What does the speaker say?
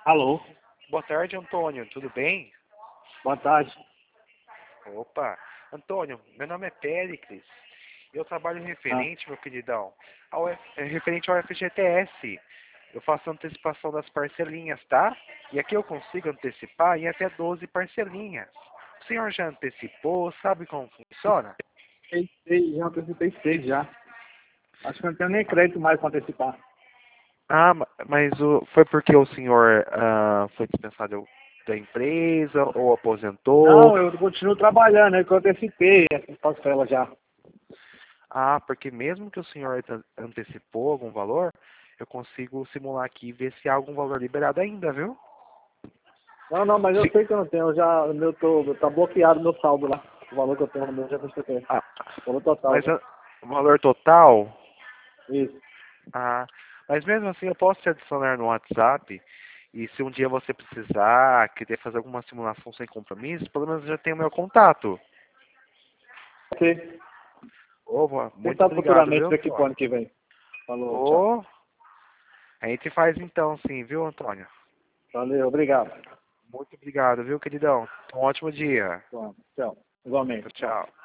Alô, Boa tarde, Antônio. Tudo bem? boa tarde. Opa, Antônio, meu nome é Péricles. Eu trabalho Ah, referente, meu queridão, referente ao FGTS. Eu faço antecipação das parcelinhas, tá? E aqui eu consigo antecipar em até 12 parcelinhas. O senhor já antecipou? Sabe como funciona? já antecipei 6 já. Acho que eu não tenho nem crédito mais para antecipar. Ah, mas foi porque o senhor foi dispensado da empresa ou aposentou? Não, eu continuo trabalhando, é que eu antecipei essas parcelas já. Ah, porque mesmo que o senhor antecipou algum valor, eu consigo simular aqui e ver se há algum valor liberado ainda, viu? Não, não, mas eu Se- sei que eu não tenho, tá bloqueado o meu saldo lá. O valor que eu tenho no meu já antecipei. ah, O valor total mas já. o valor total, Isso. ah, mas mesmo assim eu posso te adicionar no WhatsApp e se um dia você precisar, querer fazer alguma simulação sem compromisso, pelo menos já tem o meu contato. Ok. Ô, Quem muito sabe obrigado, futuramente viu, daqui pro Antônio? ano que vem. Falou, tchau. Ô, a gente faz então sim, viu, Antônio? Valeu, obrigado. Muito obrigado, viu, queridão? Um ótimo dia. Tchau. Igualmente, Tchau, tchau. tchau.